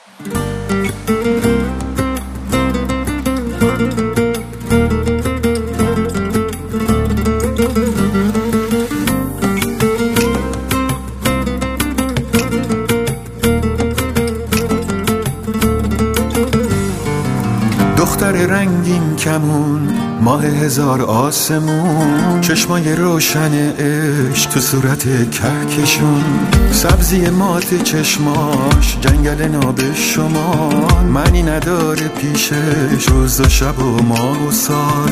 دختر رنگین کمون، ماه هزار آسمون، چشمای روشن عشق تو صورت کهکشون، سبزی مات چشماش جنگل ناب شمال، معنی نداره پیشش روز و شب و ماه و سال.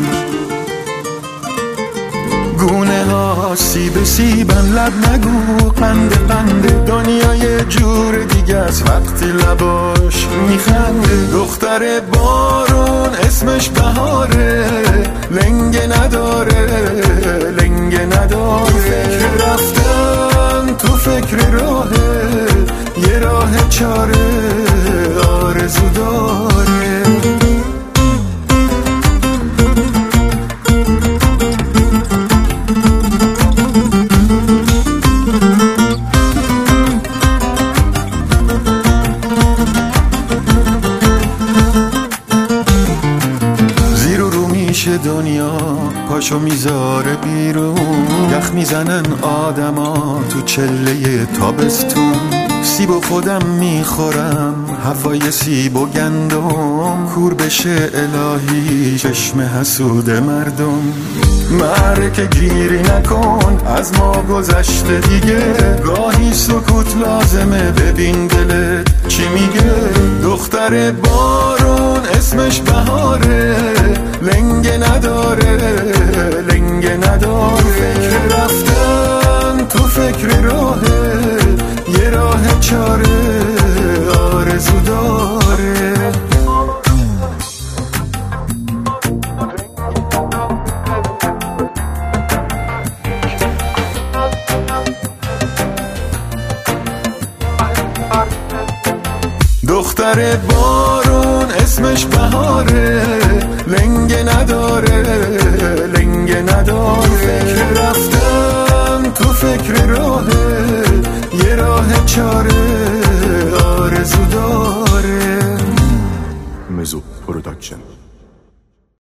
گونه ها سیب سیبن، لب نگو قند قنده، دنیای جور دیگه از وقتی لباش میخنده. دختر بارون اسمش بهاره، لنگه نداره لنگه نداره. فکر رفتن تو فکر راهه، یه راه چاره آرزو داره. دنیا پاشو میذاره بیرون، یخ میزنن آدما تو چله تابستون. سیب و خودم میخورم، هوای سیب و گندم، کور بشه الهی چشم حسود مردم. معرکه گیری نکن، از ما گذشته دیگه، گاهی سکوت لازمه ببین دلت چی میگه. دختر بارون اسمش بهاره، لنگه نداره لنگه نداره. فکر رفتن تو فکر راهه، یه راه چاره آرزو داره. دختر بارون اسمش بهاره، لنگه نداره لنگه نداره. فکر رفتن تو فکر راهه، یه راه چاره آرزو داره. مزو پروداکشن.